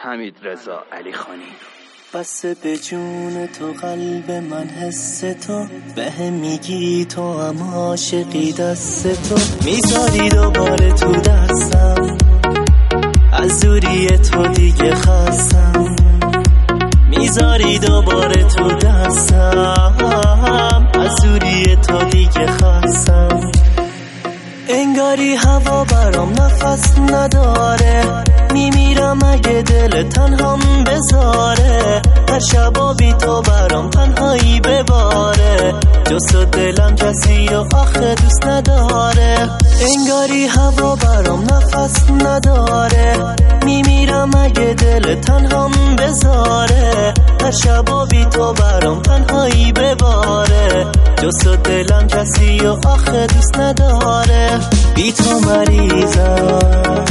حمیدرضا علیخانی. بسه به جون تو قلب من حس تو بهم میگی تو هم عاشقی دست تو میذاری دوباره تو دستم از دوری تو دیگه خستم میذاری دوباره تو دستم از دوری تو دیگه خستم انگاری هوا برام نفس نداره میمیرم اگه دل تنهام بذاره هر شبا بی تو برام تنهایی بباره جز دلم کسی و آخه دوست نداره انگاری هوا برام نفس نداره میمیرم اگه دل تنهام بذاره هر شبا بی تو برام تنهایی بباره جز دلم کسی و آخه دوست نداره بی تو مریضم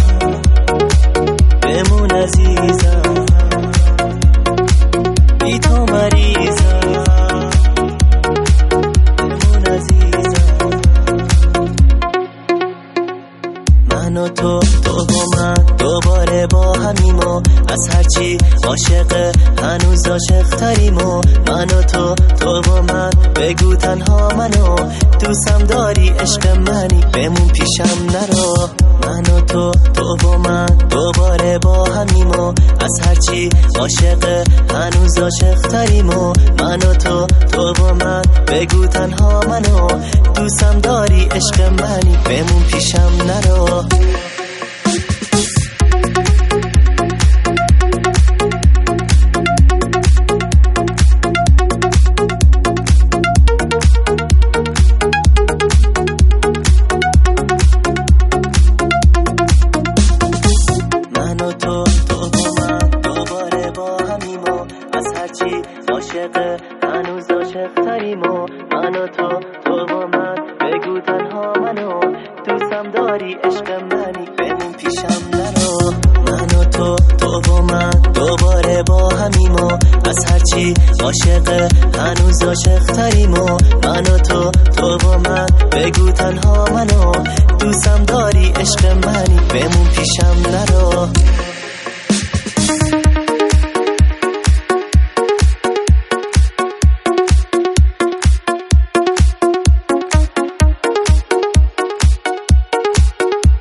بمون عزیزم بی تو مریضم بمون عزیزم من و تو و من دوباره با همیم و از هرچی عاشق هنوز عاشق تریم و من و تو و من بگو تنها منو دوستم داری عشق منی بمون پیشم نرو من و تو و من دوباره با همیم و از هرچی عاشق هنوز عاشق تریم و من و تو و من بگو تنها منو دوستم داری عشق منی بمون پیشم نرو عاشق هنوز عاشق تریم و من و تو و من بگو تنها منو دوستم داری عشق منی بمون پیشم نرو من و تو و من دوباره با همیم و از هرچی عاشق هنوز عاشق تریم و من و تو و من بگو تنها منو دوستم داری عشق منی بمون پیشم نرو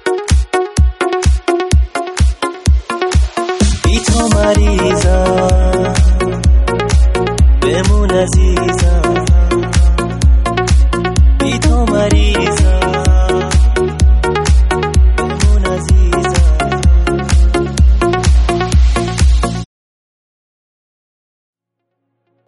بی تو مریضم